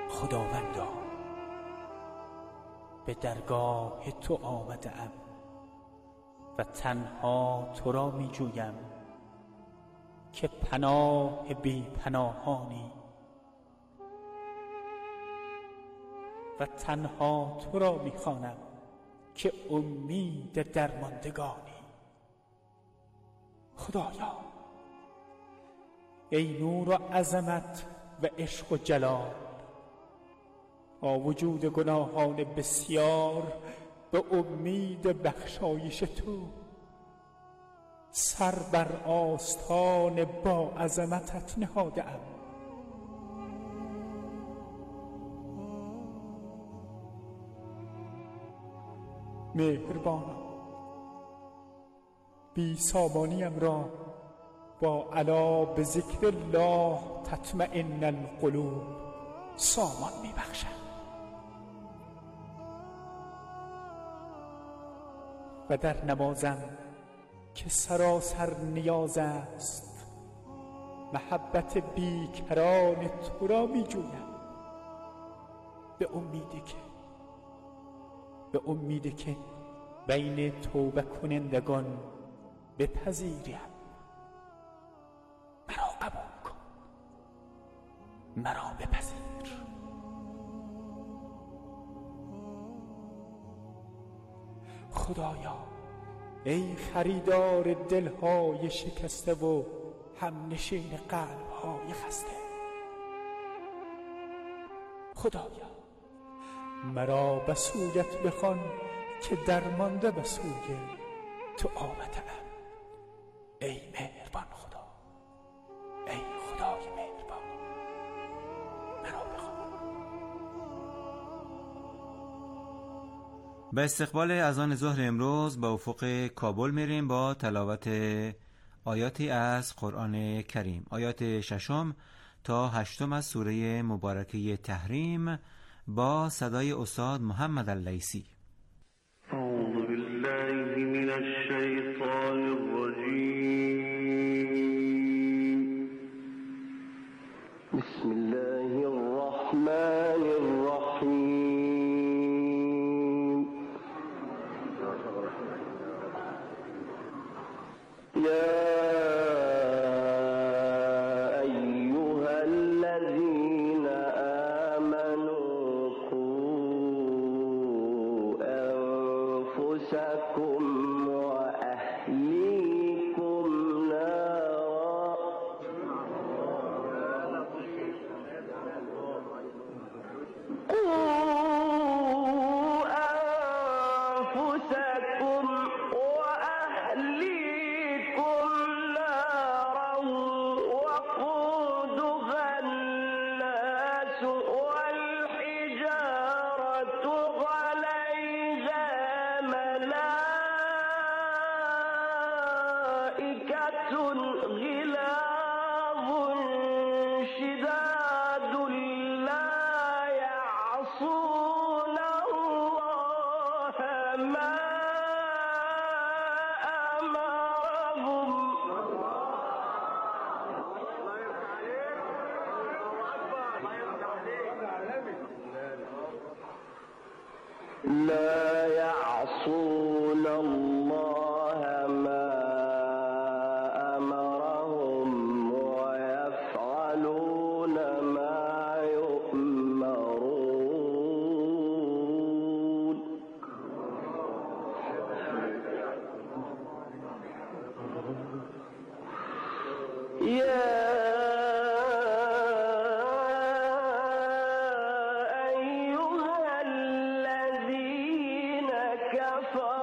خداوندا به درگاه تو آمده‌ام و تنها تو را می جویم که پناه بی پناهانی و تنها تو را می خوانم که امید درماندگانی. خدایا ای نور و عظمت و عشق و جلال، با وجود گناهان بسیار به امید بخشایش تو سر بر آستان با عظمتت نهاده‌ام. مهربانا بی سامانیم را با الا به ذکر الله تطمئن القلوب سامان می بخشد و در نمازم که سراسر نیاز است محبت بیکران تو را می جویم به امید که بین توبه کنندگان بپذیریم. مرا قبول کن، مرا بپذیر. خدایا ای خریدار دلهای شکسته و همنشین قلبهای خسته، خدایا مرا به سویت بخوان که درمانده به سوی تو آمده‌ام. ای مهربان خدا، ای خدای مهربان، مرا بخوان. به استقبال اذان ظهر امروز به افق کابل میریم با تلاوت آیاتی از قرآن کریم، آیات 6 تا 8 از سوره مبارکه تحریم با صدای استاد محمد اللیثی. اعوذ بالله من الشیطان الرجیم. بسم الله الرحمن الرحیم. یا ایها الذین آمنوا قوا انفسکم و اهلیکم نارا وقودها الناس والحجارة عليها ملائكة غلاظ شداد لا يعصون الله ما أمرهم لا يعصون الله ما أمرهم ويفعلون ما يؤمرون. يا أيها الذين كفروا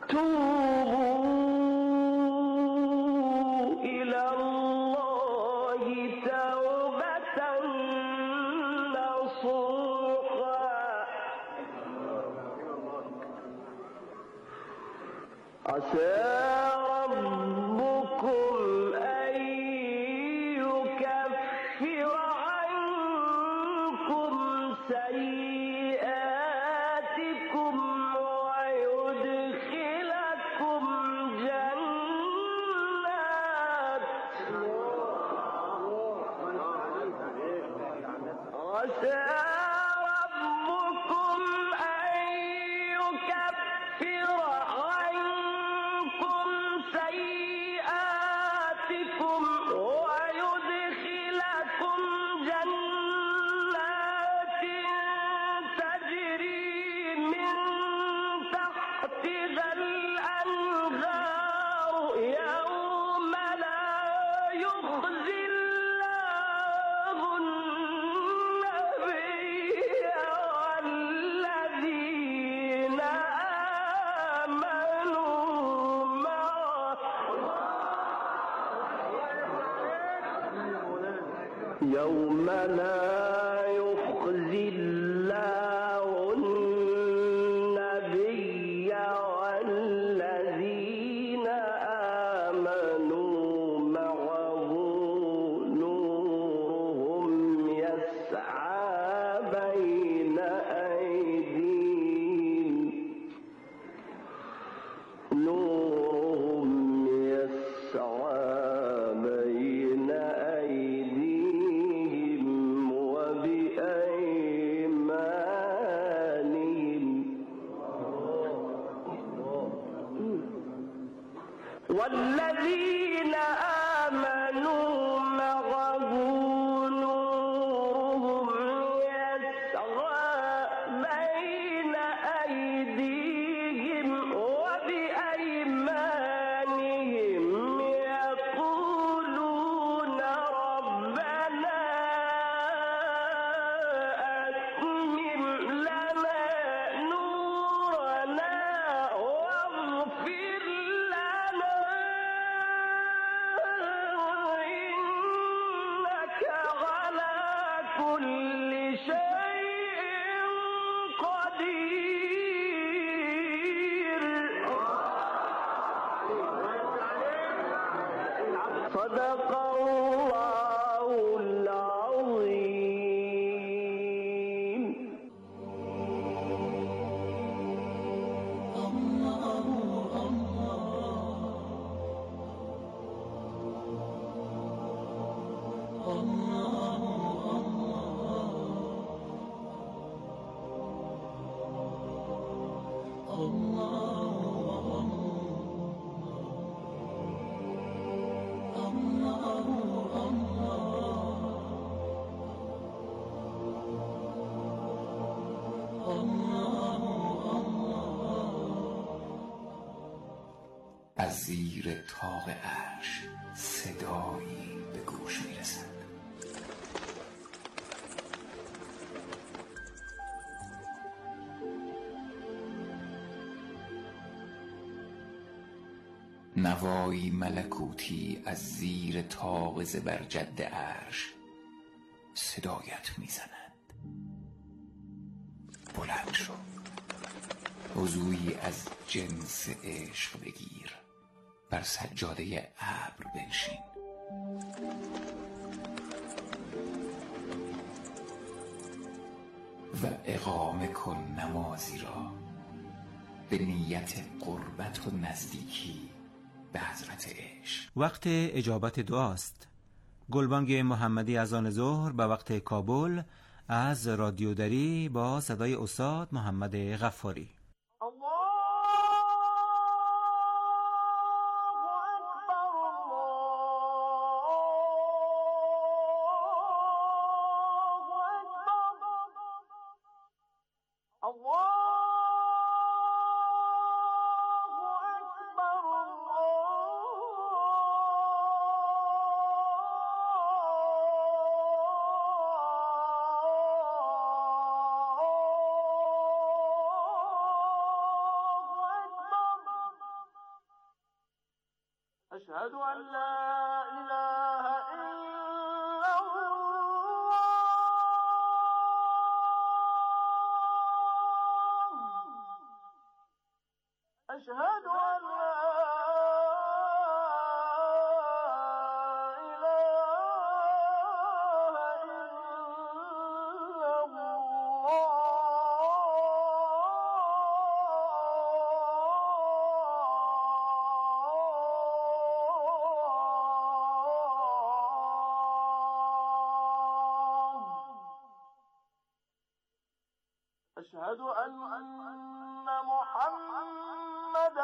توبوا إلى الله توبة نصوحا عسى ربكم أن يكفر عنكم سيئاتكم ويدخلكم جنات عسى ربكم أن يكفر عنكم سيئاتكم ويدخلكم جنات تجري من تحتها الأنهار يوم لا يخزي الله النبي والذين آمنوا معه يوم لا يخزي الله النبي والذين آمنوا معه نورهم يسعى بين أيديهم والذين آمنوا معه نورهم يسعى بين أيديهم وبأيمانهم يقولون ربنا أتمم لنا نورنا واغفر لنا إنك على كل شيء قدير. صدق الله العظيم. از زیر طاق عرش صدایی به گوش میرسد. نوایی ملکوتی از زیر طاق زبرجد عرش صدایت میزند. بلند شو، وضویی از جنس عشق بگیر، بر سجاده ابر بنشین. و اقامه کن نمازی را به نیت قربت و نزدیکی به حضرت عشق. وقت اجابت دعاست. گلبانگ محمدی از آن ظهر به وقت کابل از رادیو دری با صدای استاد محمد غفاری. أشهد أن لا إله إلا الله أشهد أن لا أشهد أن محمدا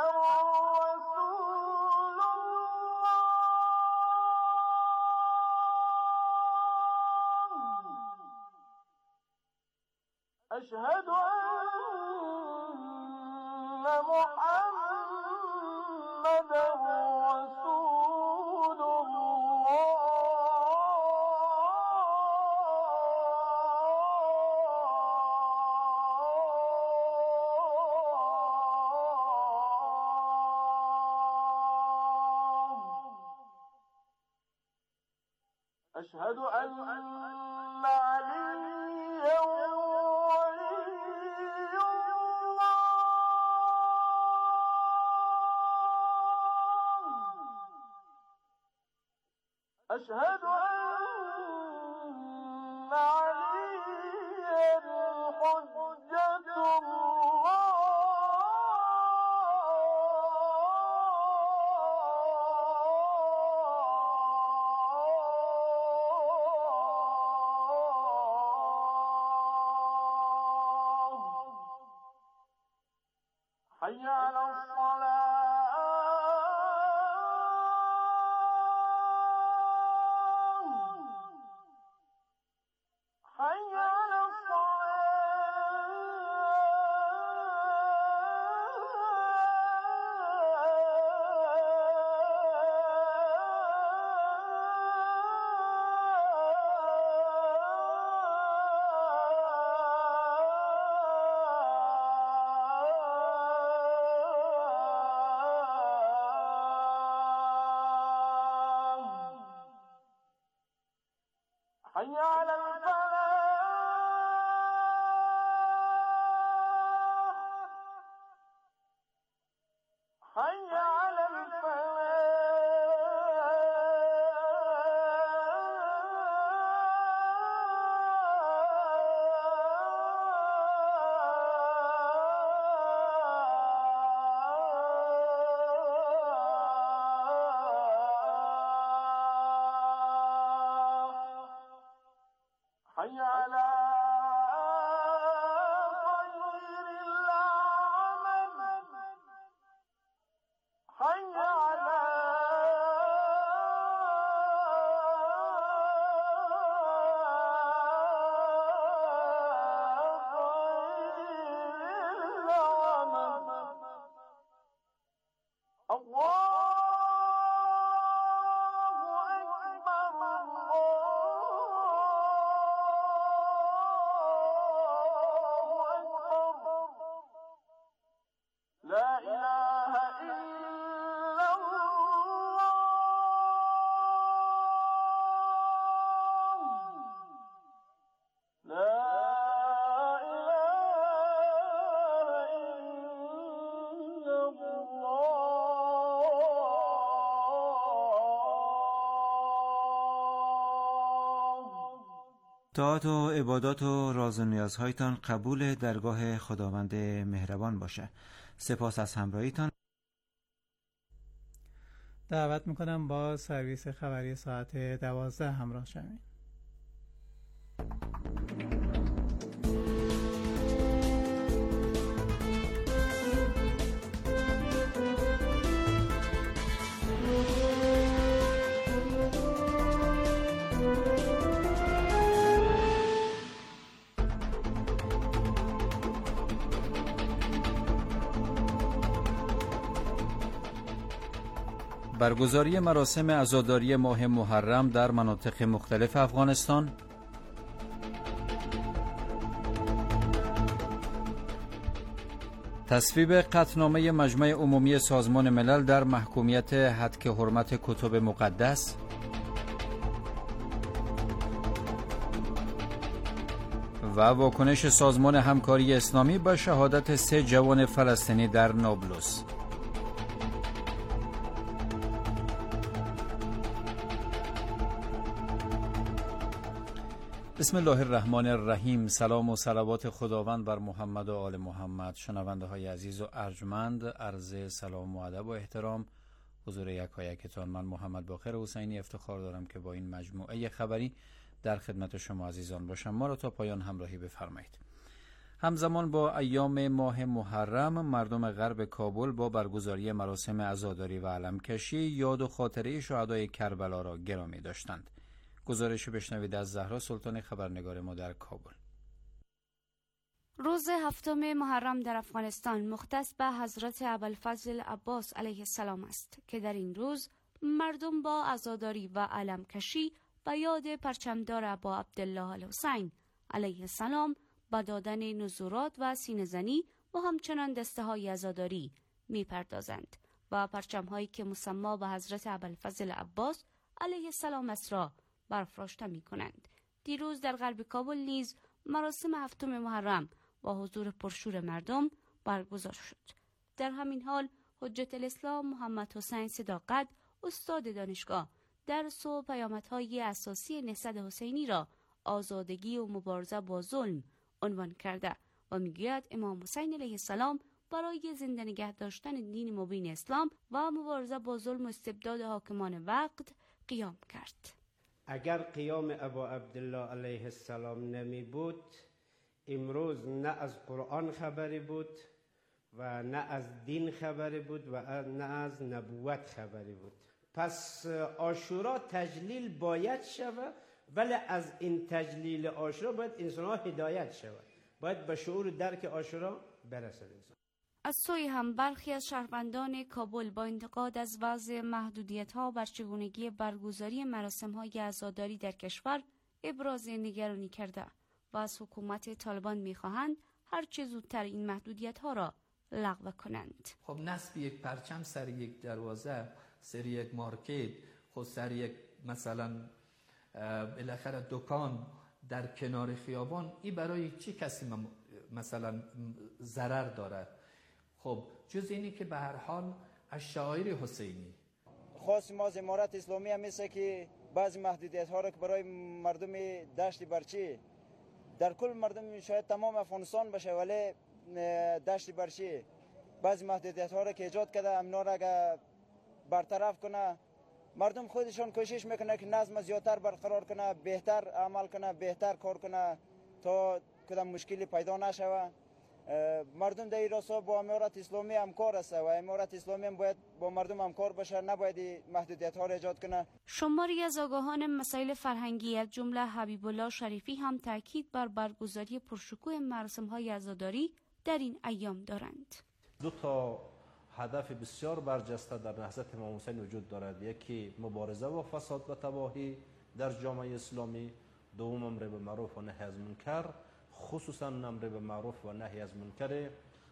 رسول الله أشهد أن محمدا رسول الله أشهد أن عليا ولي الله أشهد أن عليا حجة الله حي على الصلاة حي على حي على الفلاح حي على حي على خير العمل حي على خير العمل الله لا إله إلا الله لا إله إلا الله. طاعت و عبادات و راز و نیازهایتان قبول درگاه خداوند مهربان باشه. سپاس از همراهیتان. دعوت میکنم با سرویس خبری ساعت 12 همراه شوید. برگزاری مراسم عزاداری ماه محرم در مناطق مختلف افغانستان، تصویب قطعنامه مجمع عمومی سازمان ملل در محکومیت هتک حرمت کتب مقدس. و واکنش سازمان همکاری اسلامی به شهادت 3 جوان فلسطینی در نابلس. بسم الله الرحمن الرحیم. سلام و صلوات خداوند بر محمد و آل محمد. شنونده های عزیز و ارجمند، عرض سلام و ادب و احترام حضور یکایکتان. من محمد باقر حسینی افتخار دارم که با این مجموعه خبری در خدمت شما عزیزان باشم. ما را تا پایان همراهی بفرمایید. همزمان با ایام ماه محرم، مردم غرب کابل با برگزاری مراسم عزاداری و علمکشی یاد و خاطره شهدای کربلا را گرامی داشتند. گزارش بشنوید از زهرا سلطان، خبرنگار ما در کابل. روز 7 محرم در افغانستان مختص به حضرت ابوالفضل عباس علیه السلام است که در این روز مردم با عزاداری و علمکشی به یاد پرچمدار ابا عبدالله الحسین علیه السلام با دادن نذورات و سینه‌زنی و همچنان دسته های عزاداری می پردازند و پرچم هایی که مسما به حضرت ابوالفضل عباس علیه السلام است را برافراشته می کنند. دیروز در غرب کابل نیز مراسم 7 محرم با حضور پرشور مردم برگزار شد. در همین حال حجت الاسلام محمد حسین صداقت، استاد دانشگاه، درس و پیامدهای اساسی نهضت حسینی را آزادگی و مبارزه با ظلم عنوان کرده و میگوید امام حسین علیه السلام برای زنده نگه داشتن دین مبین اسلام و مبارزه با ظلم و استبداد حاکمان وقت قیام کرد. اگر قیام ابا عبدالله علیه السلام نمی بود، امروز نه از قرآن خبری بود و نه از دین خبری بود و نه از نبوت خبری بود. پس عاشورا تجلیل باید شود، ولی از این تجلیل عاشورا باید انسان‌ها هدایت شود، باید به شعور درک عاشورا برسد. از سوی هم برخی از شهروندان کابل با انتقاد از وضع محدودیت‌ها بر چگونگی برگزاری مراسم‌های عزاداری در کشور ابراز نگرانی کرده و از حکومت طالبان می‌خواهند هر چه زودتر این محدودیت‌ها را لغو کنند. خب نصب یک پرچم سر یک دروازه، سر یک مارکت، خود سر یک مثلا بالاخره دکان در کنار خیابان، این برای چه کسی مثلا ضرر دارد؟ خب جز اینی که به هر حال از شعائر حسینی خاص ما از امارت اسلامی هم میسه که بعضی محدودیت ها را که برای مردم دشت برچی، در کل مردم شاید تمام افغانستان باشه، ولی دشت برچی بعضی محدودیت ها را که ایجاد کرده، امنا را اگر برطرف کنه، مردم خودشان کوشش میکنه که نظم زیادتر برقرار کنه، بهتر عمل کنه، بهتر کار کنه تا کدام مشکلی پیدا نشوه. مردم در این راستا با امارت اسلامی همکار است و امارت اسلامی هم باید با مردم همکار باشه، نباید محدودیت ها را ایجاد کنه. شماری از آگاهان مسائل فرهنگی از جمله حبیب الله شریفی هم تاکید بر برگزاری پرشکوه مراسم‌های عزاداری در این ایام دارند. دو تا هدف بسیار برجسته در نهضت امام حسین وجود دارد. یکی مبارزه با فساد و تباهی در جامعه اسلامی، دوم امر به معروف و نهی از منکر، خصوصا امر به معروف و نهی از منکر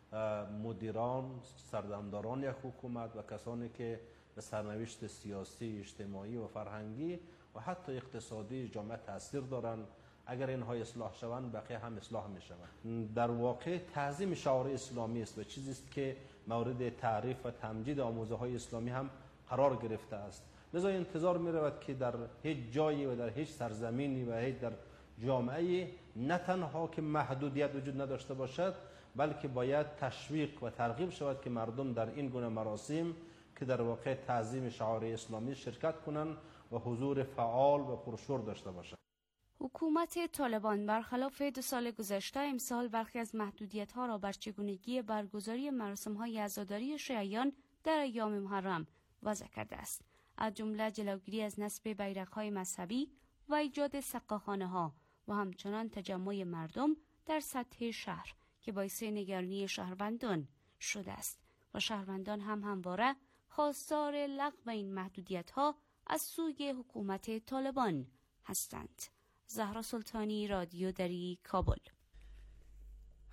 مدیران، سردمداران یک حکومت و کسانی که به سرنوشت سیاسی، اجتماعی و فرهنگی و حتی اقتصادی جامعه تاثیر دارند. اگر اینها اصلاح شوند، بقیه هم اصلاح می شوند. در واقع تعظیم شعائر اسلامی است و چیزی است که مورد تعریف و تمجید آموزه های اسلامی هم قرار گرفته است. لذا انتظار می رود که در هیچ جایی و در هیچ سرزمینی و هیچ در جامعه نه تنها که محدودیت وجود نداشته باشد، بلکه باید تشویق و ترغیب شود که مردم در این گونه مراسم که در واقع تعظیم شعائر اسلامی شرکت کنند و حضور فعال و پرشور داشته باشند. حکومت طالبان برخلاف 2 سال گذشته امسال برخی از محدودیت‌ها را بر چگونگی برگزاری مراسم‌های عزاداری شیعیان در ایام محرم وضع کرده است. از جمله جلوگیری از نصب بیرق‌های مذهبی و ایجاد سقاخانه‌ها و همچنان تجمع مردم در سطح شهر که باعث نگرانی شهروندان شده است و شهروندان هم همواره خواستار لغو این محدودیت‌ها از سوی حکومت طالبان هستند. زهرا سلطانی، رادیو دری، کابل.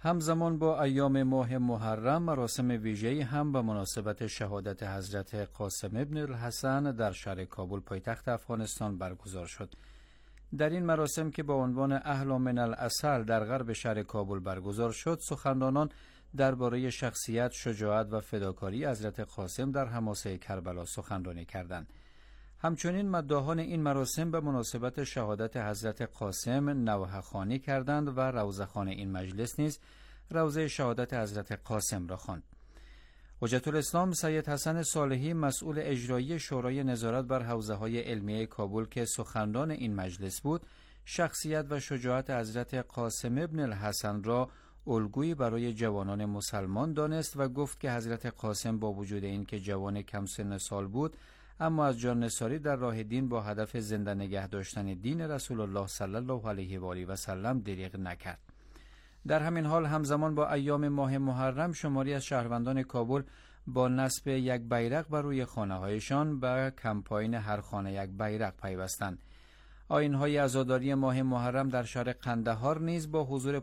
همزمان با ایام ماه محرم مراسم ویژه‌ای هم به مناسبت شهادت حضرت قاسم ابن الحسن در شهر کابل پایتخت افغانستان برگزار شد. در این مراسم که با عنوان اهل من العسل در غرب شهر کابل برگزار شد، سخنرانان درباره شخصیت، شجاعت و فداکاری حضرت قاسم در حماسه کربلا سخنرانی کردند. همچنین مداحان این مراسم به مناسبت شهادت حضرت قاسم نوحه‌خوانی کردند و روضه‌خوان این مجلس نیز روضه شهادت حضرت قاسم را خواند. حجت الاسلام سید حسن صالحی مسئول اجرایی شورای نظارت بر حوزه‌های علمیه کابل که سخنران این مجلس بود، شخصیت و شجاعت حضرت قاسم ابن الحسن را الگویی برای جوانان مسلمان دانست و گفت که حضرت قاسم با وجود این که جوان کم سن سال بود، اما از جان نثاری در راه دین با هدف زنده نگه داشتن دین رسول الله صلی الله علیه و آله و سلم دریغ نکرد. در همین حال همزمان با ایام ماه محرم شماری از شهروندان کابل با نصب یک بیرق بر روی خانه‌هایشان به کمپاین هر خانه یک بیرق پیوستند. آیین‌های عزاداری ماه محرم در شهر قندهار نیز با حضور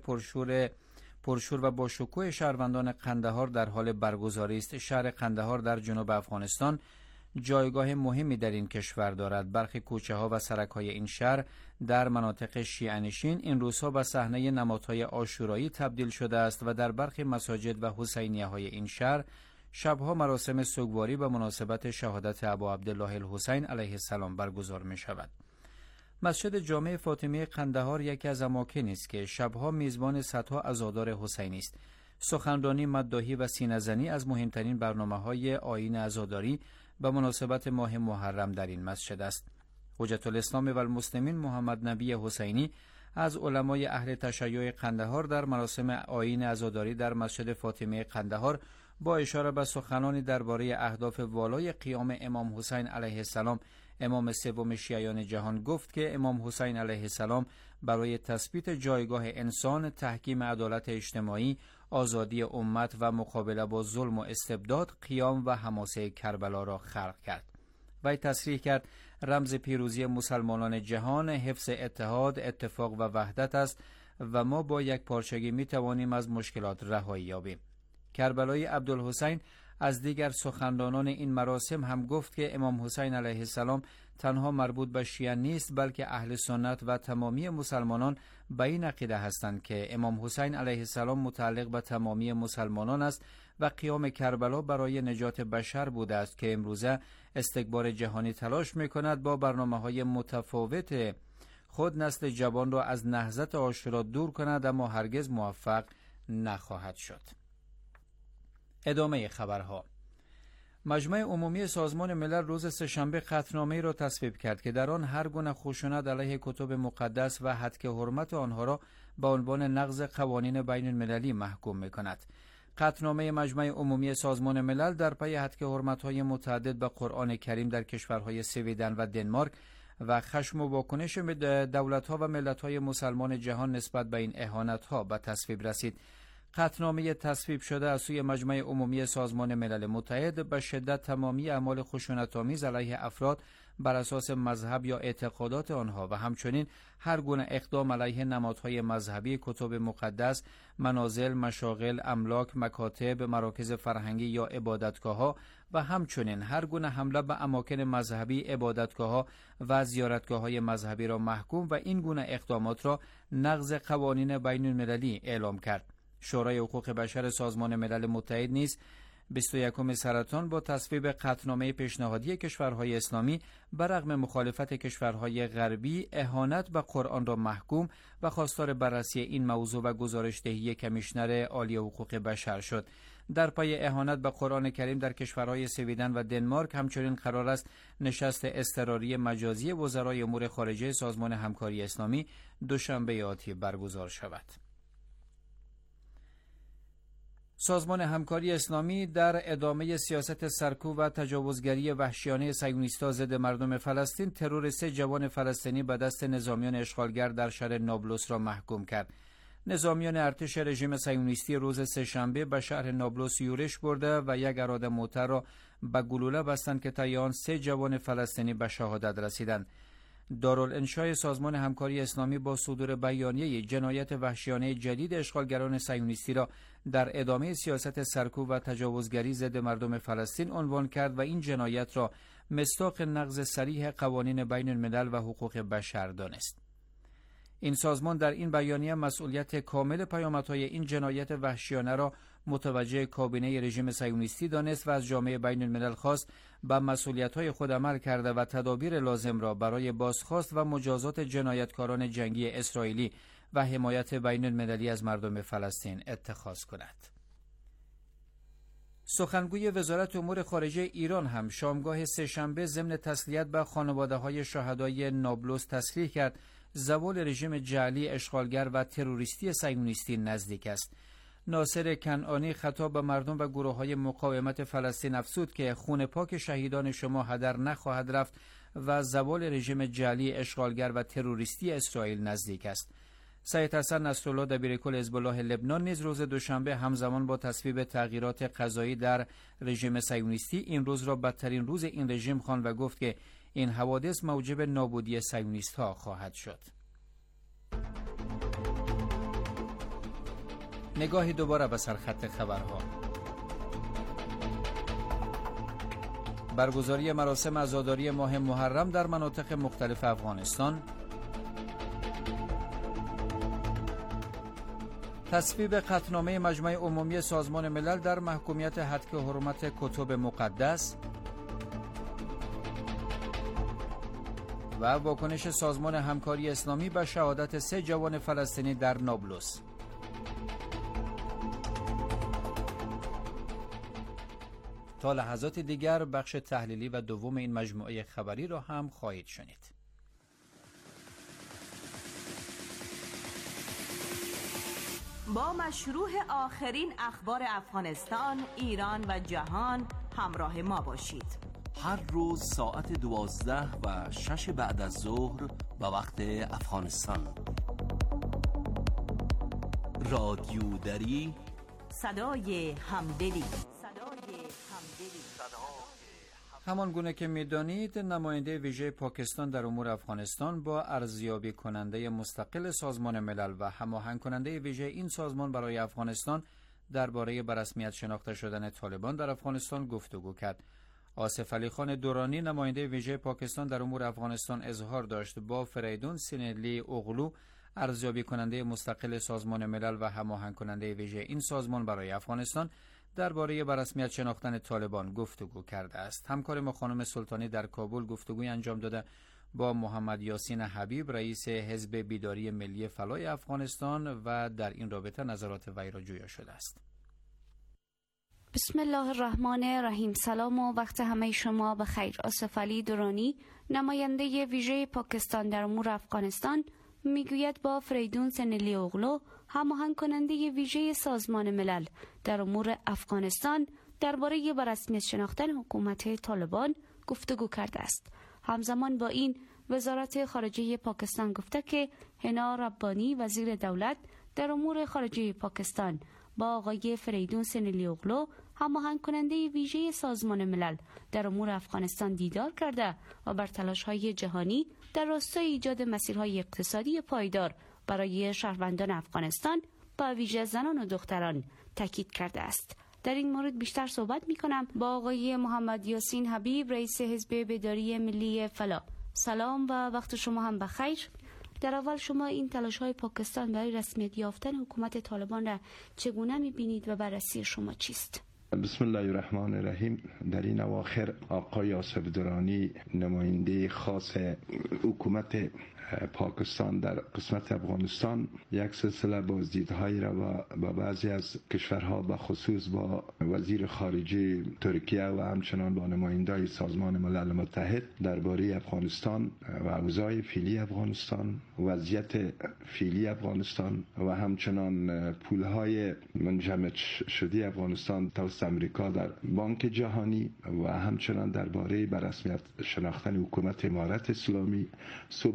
پرشور و با شکوه شهروندان قندهار در حال برگزاری است. شهر قندهار در جنوب افغانستان جایگاه مهمی در این کشور دارد. برخی کوچه‌ها و سرک‌های این شهر در مناطق شیعه‌نشین این روزها به صحنه نمادهای عاشورایی تبدیل شده است و در برخی مساجد و حسینیه‌های این شهر شبها مراسم سوگواری به مناسبت شهادت ابا عبدالله الحسین علیه السلام برگزار می‌شود. مسجد جامع فاطمیه قندهار یکی از اماکنی است که شبها میزبان صدها عزادار حسینی است. سخنرانی، مداحی و سینه‌زنی از مهمترین برنامه‌های آیین عزاداری به مناسبت ماه محرم در این مسجد است. حجت الاسلام و المسلمین محمد نبی حسینی از علمای اهل تشیع قندهار در مراسم آیین عزاداری در مسجد فاطمیه قندهار با اشاره به سخنانی درباره اهداف والای قیام امام حسین علیه السلام، امام سوم شیعیان جهان، گفت که امام حسین علیه السلام برای تثبیت جایگاه انسان، تحکیم عدالت اجتماعی، آزادی امت و مقابله با ظلم و استبداد قیام و حماسه کربلا را خلق کرد. وی تصریح کرد رمز پیروزی مسلمانان جهان حفظ اتحاد، اتفاق و وحدت است و ما با یک پارچگی می توانیم از مشکلات رهایی یابیم. کربلایی عبدالحسین از دیگر سخنرانان این مراسم هم گفت که امام حسین علیه السلام تنها مربوط به شیعه نیست، بلکه اهل سنت و تمامی مسلمانان به این عقیده هستند که امام حسین علیه السلام متعلق به تمامی مسلمانان است و قیام کربلا برای نجات بشر بوده است که امروزه استکبار جهانی تلاش می‌کند با برنامه‌های متفاوت خود نسل جوان را از نهضت عاشورا دور کند، اما هرگز موفق نخواهد شد. ادامه خبرها. مجمع عمومی سازمان ملل روز سه‌شنبه قطعنامه‌ای را تصویب کرد که در آن هر گونه خشونت علیه کتب مقدس و هتک حرمت آنها را به عنوان نقض قوانین بین المللی محکوم می‌کند. قطعنامه مجمع عمومی سازمان ملل در پی هتک حرمت‌های متعدد به قرآن کریم در کشورهای سویدن و دنمارک و خشم و واکنش دولت‌ها و ملت‌های مسلمان جهان نسبت به این اهانت‌ها به تصویب رسید. قطعنامه تصویب شده از سوی مجمع عمومی سازمان ملل متحد به شدت تمامی اعمال خشونت‌آمیز علیه افراد بر اساس مذهب یا اعتقادات آنها و همچنین هر گونه اقدام علیه نمادهای مذهبی، کتب مقدس، منازل، مشاغل، املاک، مکاتب، مراکز فرهنگی یا عبادتگاه‌ها و همچنین هر گونه حمله به اماکن مذهبی، عبادتگاه‌ها و زیارتگاه‌های مذهبی را محکوم و این گونه اقدامات را نقض قوانین بین المللی اعلام کرد. شورای حقوق بشر سازمان ملل متحد نیز 21 سرطان با تصویب قطعنامه پیشنهادی کشورهای اسلامی برغم مخالفت کشورهای غربی اهانت به قرآن را محکوم و خواستار بررسی این موضوع و گزارش‌دهی کمیشنر عالی حقوق بشر شد. در پای اهانت به قرآن کریم در کشورهای سویدن و دنمارک همچنین قرار است نشست اضطراری مجازی وزرای امور خارجه سازمان همکاری اسلامی دوشنبه آتی برگزار شود. سازمان همکاری اسلامی در ادامه سیاست سرکوب و تجاوزگری وحشیانه صهیونیست‌ها ضد مردم فلسطین، ترور 3 جوان فلسطینی به دست نظامیان اشغالگر در شهر نابلس را محکوم کرد. نظامیان ارتش رژیم صهیونیستی روز سه‌شنبه به شهر نابلس یورش برده و یک اراده موتر را به گلوله بستند که طی آن 3 جوان فلسطینی به شهادت رسیدند. دارالانشای سازمان همکاری اسلامی با صدور بیانیه جنایت وحشیانه جدید اشغالگران صهیونیستی را در ادامه سیاست سرکوب و تجاوزگری ضد مردم فلسطین عنوان کرد و این جنایت را مصداق نقض صریح قوانین بین الملل و حقوق بشر دانست. این سازمان در این بیانیه مسئولیت کامل پیامدهای این جنایت وحشیانه را متوجه کابینه رژیم صهیونیستی دانست و از جامعه بین الملل خواست به مسئولیت‌های خود عمل کرده و تدابیر لازم را برای بازخواست و مجازات جنایتکاران جنگی اسرائیلی و حمایت بین المللی از مردم فلسطین اتخاذ کند. سخنگوی وزارت امور خارجه ایران هم شامگاه سه‌شنبه ضمن تسلیت به خانواده‌های شهدای نابلس تصریح کرد زوال رژیم جعلی اشغالگر و تروریستی صهیونیستی نزدیک است. ناصر کنعانی خطاب به مردم و گروه‌های مقاومت فلسطین افزود که خون پاک شهیدان شما هدر نخواهد رفت و زوال رژیم جعلی اشغالگر و تروریستی اسرائیل نزدیک است. سید حسن نصرالله دبیرکل حزب الله لبنان نیز روز دوشنبه همزمان با تصویب تغییرات قضایی در رژیم صهیونیستی این روز را بدترین روز این رژیم خواند و گفت که این حوادث موجب نابودی صهیونیست‌ها خواهد شد. نگاهی دوباره به سرخط خبرها. برگزاری مراسم عزاداری ماه محرم در مناطق مختلف افغانستان. تصویب قطعنامه مجمع عمومی سازمان ملل در محکومیت هتک حرمت کتب مقدس و واکنش سازمان همکاری اسلامی به شهادت 3 جوان فلسطینی در نابلس. تا لحظات دیگر بخش تحلیلی و دوم این مجموعه خبری را هم خواهید شنید. با مشروع آخرین اخبار افغانستان، ایران و جهان همراه ما باشید. هر روز ساعت 12 و 6 بعد از ظهر به وقت افغانستان. رادیو دری، صدای همدلی. همان گونه که می‌دانید نماینده ویژه پاکستان در امور افغانستان با ارزیابی کننده مستقل سازمان ملل و هماهنگ کننده ویژه این سازمان برای افغانستان درباره به رسمیت شناخته شدن طالبان در افغانستان گفتگو کرد. آصف علی خان دورانی نماینده ویژه پاکستان در امور افغانستان اظهار داشت با فریدون سینلی اغلو ارزیابی کننده مستقل سازمان ملل و هماهنگ کننده ویژه این سازمان برای افغانستان درباره به رسمیت شناختن طالبان گفتگو کرده است. همکار ما خانم سلطانی در کابل گفتگوی انجام داده با محمد یاسین حبیب رئیس حزب بیداری ملی فلای افغانستان و در این رابطه نظرات وی را جویا شده است. بسم الله الرحمن الرحیم. سلام و وقت همه شما بخیر. آصف علی دورانی نماینده ویژه پاکستان در امور افغانستان میگوید با فریدون سنلی اغلو هماهنگ کننده ویژه سازمان ملل در امور افغانستان درباره به رسمیت شناختن حکومت طالبان گفتگو کرده است. همزمان با این وزارت خارجه پاکستان گفته که حنا ربانی وزیر دولت در امور خارجه پاکستان با آقای فریدون سنلی اغلو هماهنگ کننده ویژه سازمان ملل در امور افغانستان دیدار کرده و بر تلاش‌های جهانی در راستای ایجاد مسیرهای اقتصادی پایدار برای شهروندان افغانستان با ویژه زنان و دختران تاکید کرده است. در این مورد بیشتر صحبت می‌کنم با آقای محمد یاسین حبیب رئیس حزب بیداری ملی فلا. سلام و وقت شما هم بخیر. در اول شما این تلاش‌های پاکستان برای رسمیت یافتن حکومت طالبان را چگونه می‌بینید و بررسی شما چیست؟ بسم الله الرحمن الرحیم. در این اواخر آقای آصف درانی نماینده خاص حکومت پاکستان در قسمت افغانستان یک سلسله بازدیدهایی را با بعضی از کشورها به خصوص با وزیر خارجه ترکیه و همچنان با نمایندای سازمان ملل متحد درباره افغانستان و اوضاع فعلی افغانستان، وضعیت فعلی افغانستان و همچنان پولهای منجمد شده افغانستان توسط امریکا در بانک جهانی و همچنان درباره به رسمیت شناختن حکومت امارت اسلامی صحبت‌های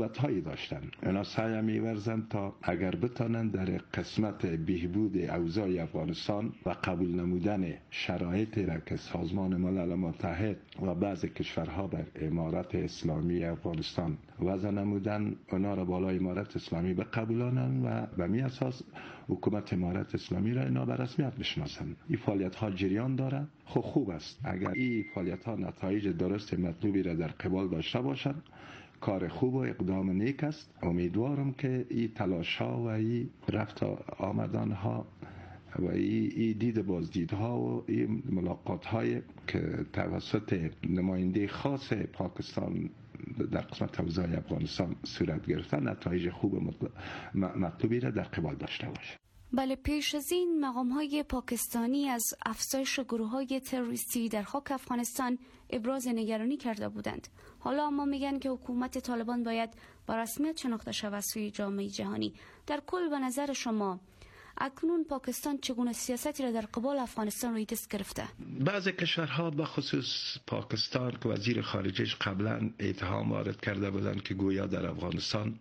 داشتن. اونا سعی می‌ورزند تا اگر بتانند در قسمت بهبود اوضاع افغانستان و قبول نمودن شرایطی را که سازمان ملل متحد و بعضی کشورها بر امارت اسلامی افغانستان وضع نمودن، اونا را بالای امارت اسلامی بقبولانند و به می اساس حکومت امارت اسلامی را اینا به رسمیت بشناسند. این فعالیت ها جریان داره. خوب است اگر این فعالیت ها نتایج درست مطلوبی را در قبال داشته باشند، کار خوب و اقدام نیک است. امیدوارم که این تلاش ها و این رفت آمدن ها و این دید بازدیدها و این ملاقات های که توسط نماینده خاص پاکستان در قسمت اوضاع افغانستان صورت گرفته نتایج خوب مطلوبی را در قبال داشته باشه. بله، پیش از این مقام‌های پاکستانی از افزایش گروه‌های تروریستی در خاک افغانستان ابراز نگرانی کرده بودند. حالا اما میگن که حکومت طالبان باید با رسمیت شناخته شود سوی جامعه جهانی. در کل به نظر شما اکنون پاکستان چگونه سیاستی را در قبال افغانستان روی دست گرفته؟ بعضی کشورها به خصوص پاکستان که وزیر خارجهش قبلا اتهام وارد کرده بودند که گویا در افغانستان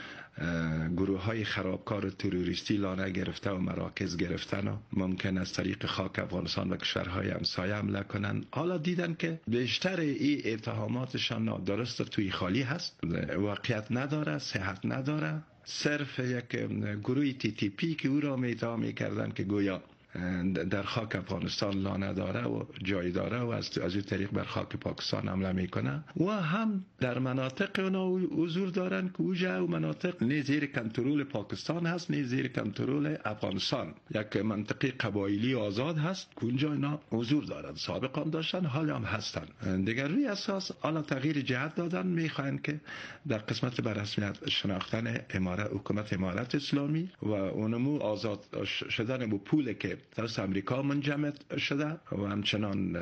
گروه های خرابکار تروریستی لانه گرفته و مراکز گرفتن و ممکن است طریق خاک افغانستان و کشورهای همسایه حمله کنند. حالا دیدن که بیشتر این اتهاماتشان نادرست و توی خالی هست، واقعیت نداره، صحت نداره. صرف یک گروه TTP که او را اتهام می‌کردند که گویا در خاک افغانستان لانه داره و جای داره و از این طریق بر خاک پاکستان حمله میکنه و هم در مناطق اونا حضور دارن که اوجا و مناطق نه زیر کنترل پاکستان هست نه زیر کنترل افغانستان، یک منطقه قبایلی آزاد هست که اونجا اینا حضور دارن، سابقا داشتن، حالا هم هستن. دیگر روی اساس حالا تغییر جهت دادن، میخوان که در قسمت بر رسمیت شناختن حکومت امارت اسلامی و اونمو آزاد شدن با پول که توسط امریکا منجمد شده و همچنان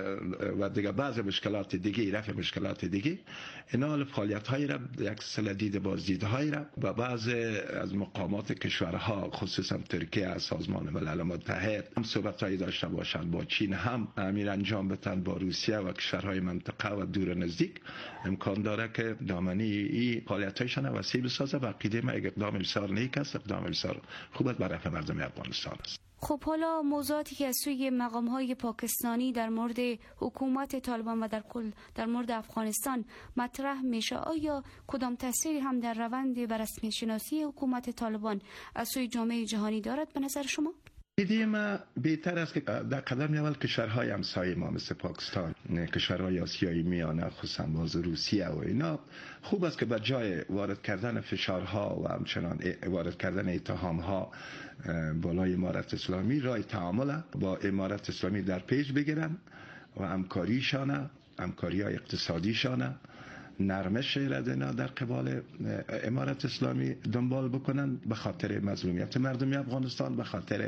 و دیگه بعض مشکلات دیگه، رفع مشکلات دیگه، اینا فعالیت های را یک سلسله دید بازدیدهای را و بعض از مقامات کشورها خصوصا ترکیه، سازمان ملل متحد هم صحبت‌هایی داشته باشند، با چین هم امیر انجام بدن، با روسیه و کشورهای منطقه و دور نزدیک امکان داره که دامنه این فعالیت‌هایشان وسیع بسازه و عقیده ما اقدام بسیار نیک است، اقدام بسیار خوب است برای مردم افغانستان است. خب حالا موضوعاتی که از سوی مقام‌های پاکستانی در مورد حکومت طالبان و در کل در مورد افغانستان مطرح میشه، آیا کدام تأثیری هم در روند بررسی شناسی حکومت طالبان از سوی جامعه جهانی دارد به نظر شما؟ ایده ما بهتر است که در قدم اول کشورهای همسایه ما مثل پاکستان، کشورهای آسیایی میانه خصوصا باز روسیه و اینا، خوب است که به جای وارد کردن فشارها و همچنان وارد کردن اتهامها بالای امارت اسلامی، راه تعامل با امارت اسلامی در پیش بگیرن و همکاریشانه، همکاری‌های اقتصادیشانه، نرمش ردنا در قبال امارت اسلامی دنبال بکنن به خاطر مظلومیت مردم افغانستان، به خاطر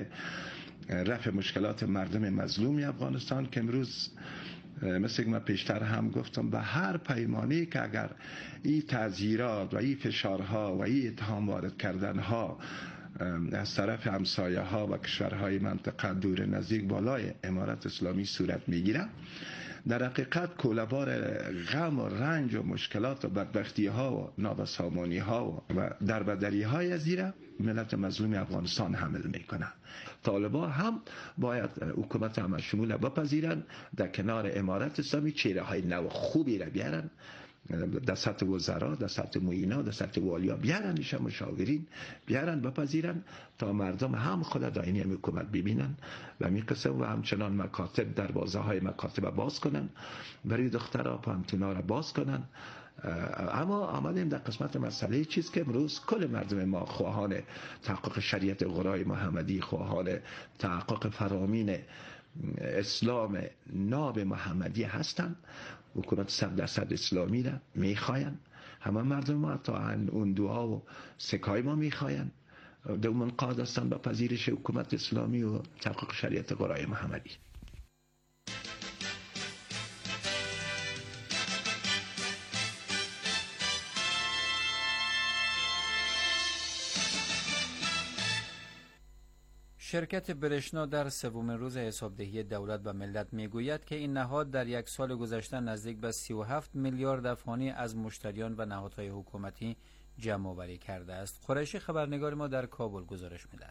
رفع مشکلات مردم مظلوم افغانستان که امروز مثل که من پیشتر هم گفتم به هر پیمانی که اگر این تعزیرات و این فشارها و این اتهام وارد کردنها از طرف همسایه ها و کشورهای منطقه دور نزدیک بالای امارت اسلامی صورت میگیره، در حقیقت کوله‌بار غم و رنج و مشکلات و بدبختی ها و نابسامانی ها و دربدری های از ایره ملت مظلوم افغانستان حمل میکنه. طالبان هم باید حکومت همه شمول بپذیرن، در کنار امارت اسلامی چهره های نو خوبی را بیارن، در سطح وزرا، در سطح معینا، در سطح والیا بیارن، ایشان مشاورین بیارن بپذیرن تا مردم هم خود داینی حکومت ببینن و می قسم و همچنان مکاتب، دروازه های مکاتب باز کنن، برای دخترها پانتونا را باز کنن. اما آمدیم در قسمت مسئله چیز که امروز کل مردم ما خواهان تحقق شریعت غرای محمدی، خواهان تحقق فرامین اسلام ناب محمدی هستند، حکومت 100% اسلامی را میخواین، همه مردم ما تا اون دعا و سکای ما میخواین، دومن قاد هستند به پذیرش حکومت اسلامی و تحقق شریعت غرای محمدی. شرکت برشنا در سومین روز حسابدهی دولت به ملت میگوید که این نهاد در یک سال گذشته نزدیک به 37 میلیارد افغانی از مشتریان و نهادهای حکومتی جمع آوری کرده است. قریشی خبرنگار ما در کابل گزارش می‌دهد.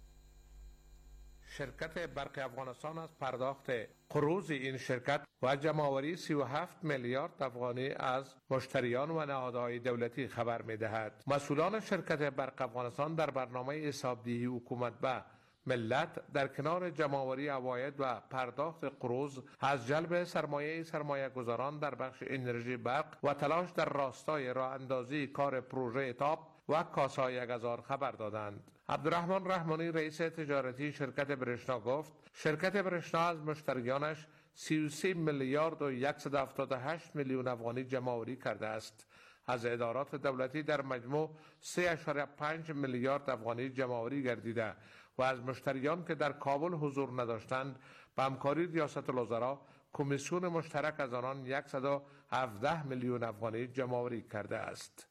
شرکت برق افغانستان از پرداخت قروض این شرکت و جمع‌آوری 37 میلیارد افغانی از مشتریان و نهادهای دولتی خبر می‌دهد. مسئولان شرکت برق افغانستان در برنامه حسابدهی حکومت به ملت در کنار جمع‌آوری عواید و پرداخت قروض از جلب سرمایه‌گذاران در بخش انرژی برق و تلاش در راستای راه اندازی کار پروژه تاپ و کاسای گذار خبر دادند. عبدالرحمن رحمانی رئیس تجارتی شرکت برشنا گفت شرکت برشنا از مشتریانش 33 میلیارد و 178 میلیون افغانی جمع‌آوری کرده است. از ادارات دولتی در مجموع 3.5 میلیارد افغانی جمع‌آوری گردیده و از مشتریان که در کابل حضور نداشتند به همکاری ریاست الوزراء کمیسیون مشترک از آنان 117 میلیون افغانی جمع‌آوری کرده است.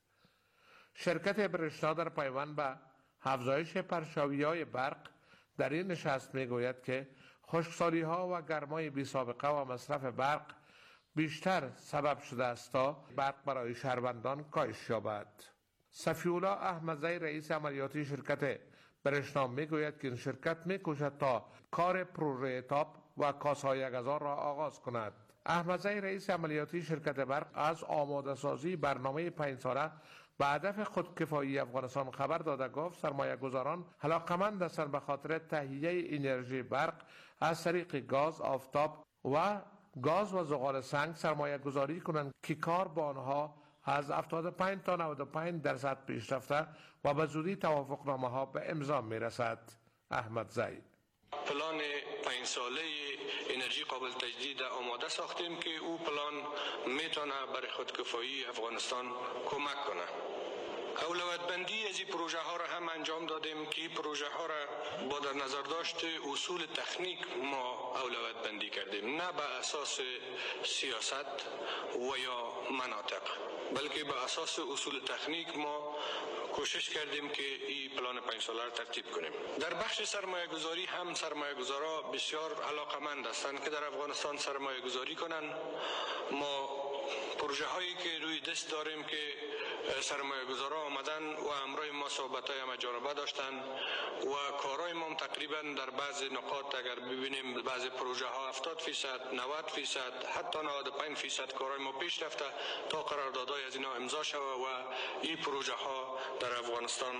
شرکت برشنا در پیوند به افزایش پرشاوی‌های برق در این نشست میگوید که خشکسالی‌ها و گرمای بی‌سابقه و مصرف برق بیشتر سبب شده است تا برق برای شهروندان کاهش یابد. صفی‌الله احمدزی رئیس عملیاتی شرکت برشنا میگوید که این شرکت میکوشد تا کار پروژه تاپ و کاسهای گذار را آغاز کند. احمدزی رئیس عملیاتی شرکت برق از آماده سازی برنامه 5 ساله به هدف خودکفایی افغانستان خبر داده گفت سرمایه گذاران علاقمند هستند به خاطر تهیه انرژی برق از طریق گاز، آفتاب و گاز و زغال سنگ سرمایه گذاری کنند که کار با آنها از 75 تا 95% پیش رفته و به زودی توافقنامه ها به امضا می رسد. احمدزی پلان 5 ساله انرژی قابل تجدید آماده ساختیم که او پلان میتونه برای خودکفایی افغانستان کمک کنه. اولویت بندی از این پروژه ها را هم انجام دادیم که این پروژه ها را با در نظر داشت اصول تکنیک ما اولویت بندی کردیم، نه به اساس سیاست و یا مناطق، بلکه به اساس اصول تکنیک ما کوشش کردیم که این پلان 5 ساله را ترتیب کنیم. در بخش سرمایه گذاری هم سرمایه گذارا بسیار علاقمند هستند که در افغانستان سرمایه گذاری کنند. ما پروژه هایی که روی دست داریم که سرمایه گذارا آمدن و همراه ما صحبت های همه جانبه داشتن و کارهای ما تقریبا در بعض نقاط اگر ببینیم بعض پروژه ها 70%، 90%، حتی 95% کارهای ما پیش رفته تا قراردادهای از اینا امضا شود و این پروژه ها در افغانستان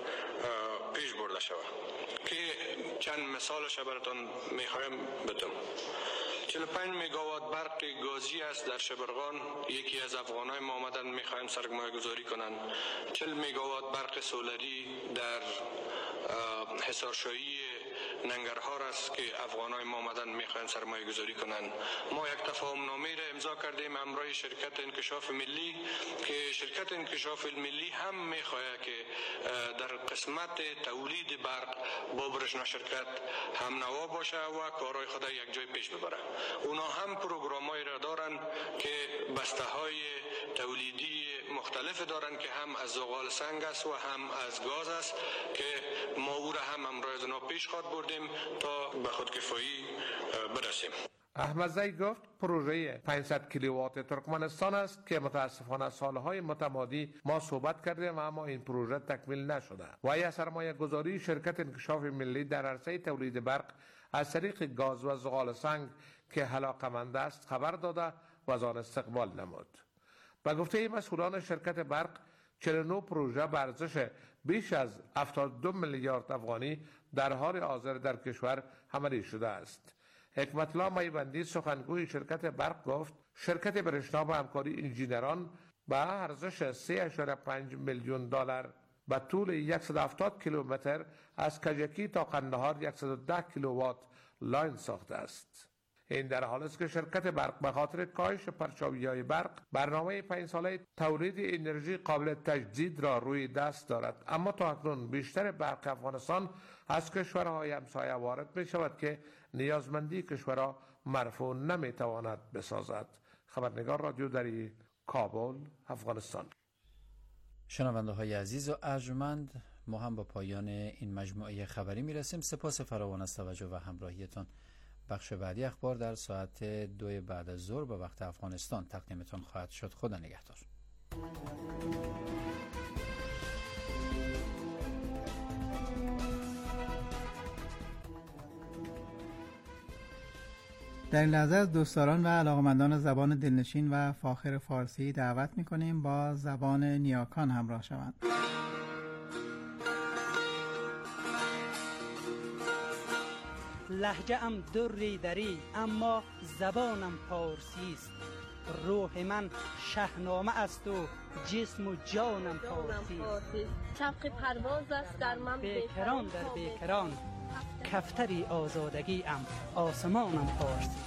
پیش برده شود. که چند مثالش براتون میخوایم بدم. 45 مگاوات برق گازی است در شبرغان، یکی از افغانای ما آمدن میخوایم سرمایه گذاری کنن. 40 مگاوات برق سولری در حصارشاهی ننگرهار است که افغانای ما آمدن میخوایم سرمایه گذاری کنن. ما یک تفاهم نامه را امضا کردیم همراه شرکت انکشاف ملی که شرکت انکشاف ملی هم میخواهد که در قسمت تولید برق با برشنا شرکت هم نوا باشه و کارهای خود یک جای پیش ببره. اونا هم پروگرامایی را دارن که بسته های تولیدی مختلف دارن که هم از زغال سنگ است و هم از گاز است که ما او را هم همراه از اونا پیش خواد بردیم تا به خودکفایی برسیم. احمدزی گفت پروژه 500 کیلووات ترکمنستان است که متاسفانه سالهای متمادی ما صحبت کردیم اما این پروژه تکمیل نشده و یا سرمایه گذاری شرکت انکشاف ملی در عرصه تولید برق از طریق گاز و زغال سنگ که علاقمند است خبر داده و از آن استقبال نمود. به گفته مسئولان شرکت برق 49 پروژه به ارزش بیش از 72 میلیارد افغانی در حال حاضر در کشور عملی شده است. حکمت الله میبندی سخنگوی شرکت برق گفت شرکت برشنا با همکاری انجینران به ارزش 3.5 میلیون دلار به طول 170 کیلومتر از کجکی تا قندهار 110 کیلووات لاین ساخته است. این در حالی است که شرکت برق به خاطر کاهش پرچاوی‌های برق برنامه 5 ساله تولید انرژی قابل تجدید را روی دست دارد، اما تا اکنون بیشتر برق افغانستان از کشورهای همسایه وارد می شود که نیازمندی کشورها مرفوع نمی تواند بسازد. خبرنگار رادیو دری کابل، افغانستان. شنونده های عزیز و ارجمند، ما هم با پایان این مجموعه خبری می رسیم. سپاس فراوان از توجه و همراهیتان. بخش بعدی اخبار در ساعت 2 بعد از ظهر به وقت افغانستان تقدیمتان خواهد شد. خدا نگهدار. در این لحظه از دوستداران و علاقمندان زبان دلنشین و فاخر فارسی دعوت می‌کنیم با زبان نیاکان همراه شوند. لهجه ام دری دری اما زبانم پارسی است. روح من شهنامه است و جسم و جانم پارسی است. چرخ پرواز است در من بیکران در بیکران، کفتری آزادگی ام آسمانم پارسی.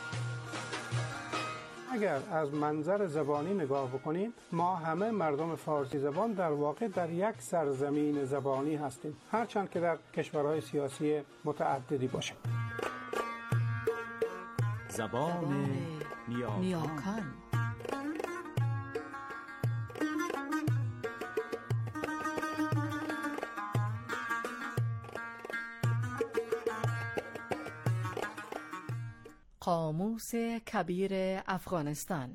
اگر از منظر زبانی نگاه بکنیم، ما همه مردم فارسی زبان در واقع در یک سرزمین زبانی هستیم، هرچند که در کشورهای سیاسی متعددی باشیم. زبان نیاکان. قاموس کبیر افغانستان.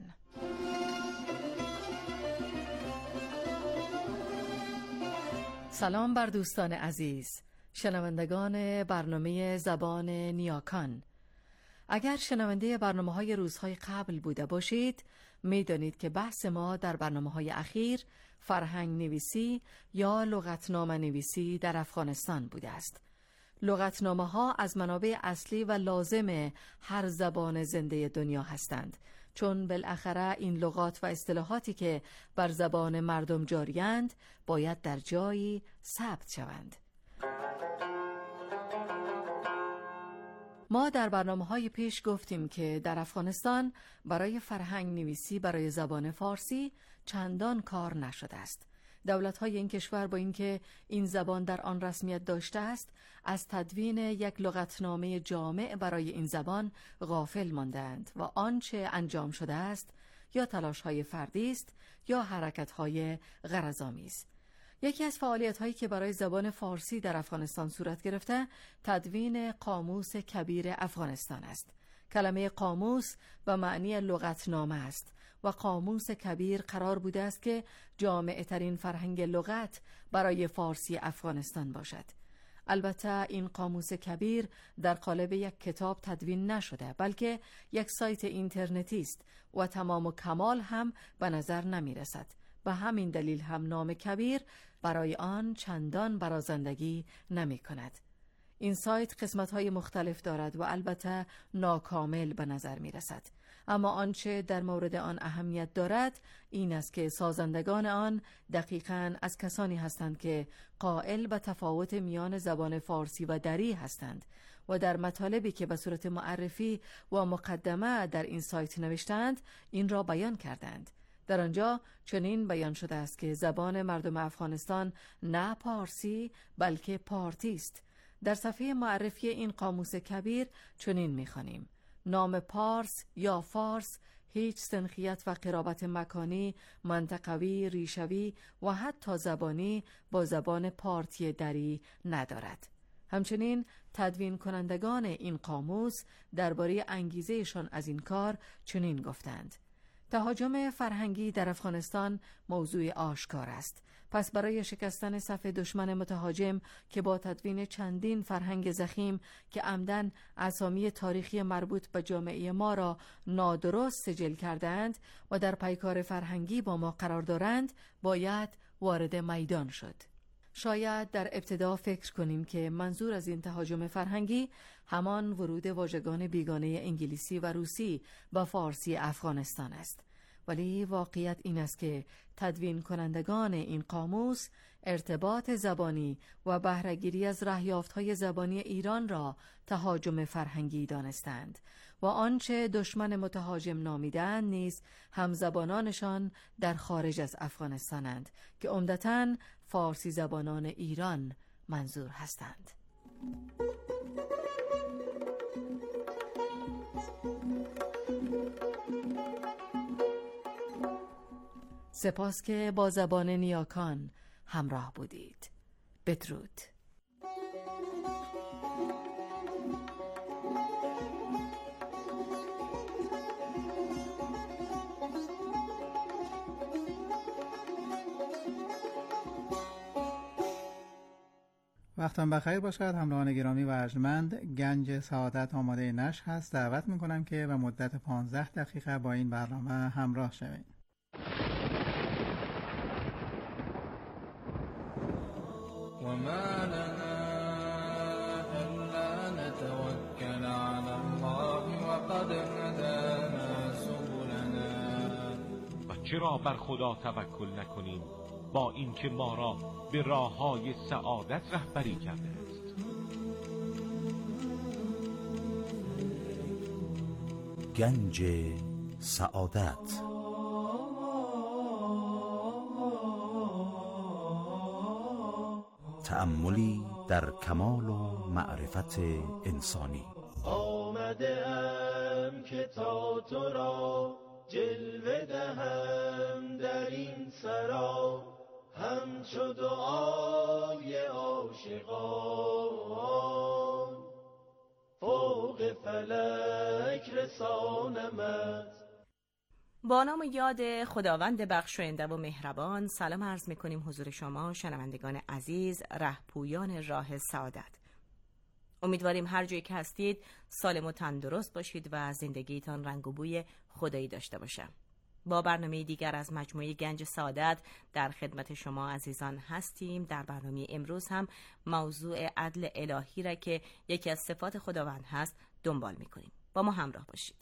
سلام بر دوستان عزیز، شنوندگان برنامه زبان نیاکان. اگر شنونده برنامه‌های روزهای قبل بوده باشید، می‌دانید که بحث ما در برنامه‌های اخیر فرهنگ نویسی یا لغتنامه نویسی در افغانستان بوده است. لغتنامه ها از منابع اصلی و لازم هر زبان زنده دنیا هستند، چون بالاخره این لغات و اصطلاحاتی که بر زبان مردم جاریند باید در جایی ثبت شوند. ما در برنامه‌های پیش گفتیم که در افغانستان برای فرهنگ نویسی برای زبان فارسی چندان کار نشده است. دولت‌های این کشور با اینکه این زبان در آن رسمیت داشته است، از تدوین یک لغتنامه جامع برای این زبان غافل ماندند و آنچه انجام شده است یا تلاش‌های فردی است یا حرکت‌های غرض‌آمیز. یکی از فعالیت‌هایی که برای زبان فارسی در افغانستان صورت گرفته، تدوین قاموس کبیر افغانستان است. کلمه قاموس به معنی لغتنامه است و قاموس کبیر قرار بوده است که جامع ترین فرهنگ لغت برای فارسی افغانستان باشد. البته این قاموس کبیر در قالب یک کتاب تدوین نشده، بلکه یک سایت اینترنتی است و تمام و کمال هم به نظر نمی رسد. به همین دلیل هم نام کبیر برای آن چندان برازندگی نمی کند. این سایت قسمت‌های مختلف دارد و البته ناکامل به نظر می رسد. اما آنچه در مورد آن اهمیت دارد این است که سازندگان آن دقیقاً از کسانی هستند که قائل به تفاوت میان زبان فارسی و دری هستند و در مطالبی که به صورت معرفی و مقدمه در این سایت نوشتند این را بیان کردند. در آنجا چنین بیان شده است که زبان مردم افغانستان نه پارسی بلکه پارتی است. در صفحه معرفی این قاموس کبیر چنین می‌خوانیم: نام پارس یا فارس هیچ سنخیت و قرابت مکانی، منطقوی، ریشوی و حتی زبانی با زبان پارتی دری ندارد. همچنین تدوین کنندگان این قاموس درباره انگیزهشان از این کار چنین گفتند: تهاجم فرهنگی در افغانستان موضوع آشکار است. پس برای شکستن صف دشمن متهاجم که با تدوین چندین فرهنگ ضخیم که عمدن اسامی تاریخی مربوط به جامعه ما را نادرست سجل کردند و در پیکار فرهنگی با ما قرار دارند، باید وارد میدان شد. شاید در ابتدا فکر کنیم که منظور از این تهاجم فرهنگی همان ورود واژگان بیگانه انگلیسی و روسی به فارسی افغانستان است، ولی واقعیت این است که تدوین کنندگان این قاموس ارتباط زبانی و بهره‌گیری از رهیافت‌های زبانی ایران را تهاجم فرهنگی دانستند و آنچه دشمن متهاجم نامیدند نیز همزبانانشان در خارج از افغانستانند که عمدتاً فارسی زبانان ایران منظور هستند. سپاس که با زبان نیاکان همراه بودید. بدرود. وقتان بخیر باشد. همراهان گرامی و ارجمند، گنج سعادت آماده نشر هست. دعوت میکنم که به مدت 15 دقیقه با این برنامه همراه شوید. وما لنا ألا نتوكل على الله وقد هدانا سبلنا. و چرا بر خدا توکل نکنیم با اینکه ما را به راههای سعادت رهبری کرده است. گنج سعادت. تأملی در کمال و معرفت انسانی. آمده ام که تا تو را جلوه دهم در این سرا، همچو دعای عاشقان فوق فلک رسانمت. با نام یاد خداوند بخشاینده و مهربان، سلام عرض می‌کنیم حضور شما شنوندگان عزیز، رهپویان راه سعادت. امیدواریم هر جایی که هستید سالم و تندرست باشید و زندگیتان رنگ و بوی خدایی داشته باشه. با برنامه دیگر از مجموعه گنج سعادت در خدمت شما عزیزان هستیم. در برنامه امروز هم موضوع عدل الهی را که یکی از صفات خداوند هست دنبال می‌کنیم. با ما همراه باشید.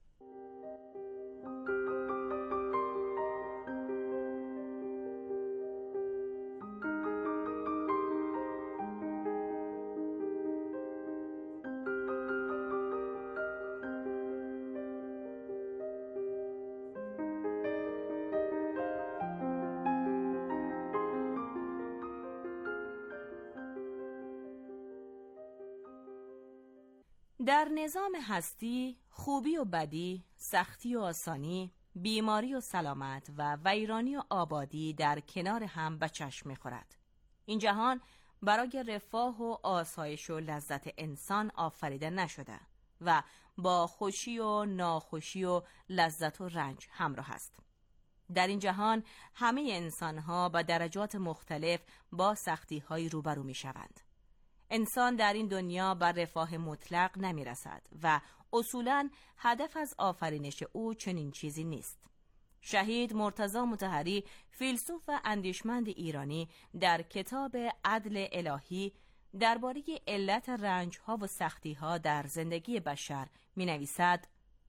در نظام هستی، خوبی و بدی، سختی و آسانی، بیماری و سلامت و ویرانی و آبادی در کنار هم به چشم می‌خورد. این جهان برای رفاه و آسایش و لذت انسان آفریده نشده و با خوشی و ناخوشی و لذت و رنج همراه است. در این جهان همه انسان‌ها با درجات مختلف با سختی‌های روبرو می‌شوند. انسان در این دنیا بر رفاه مطلق نمی رسد و اصولاً هدف از آفرینش او چنین چیزی نیست. شهید مرتضی مطهری، فیلسوف و اندیشمند ایرانی، در کتاب عدل الهی درباره علت رنج‌ها و سختی‌ها در زندگی بشر می نویسد: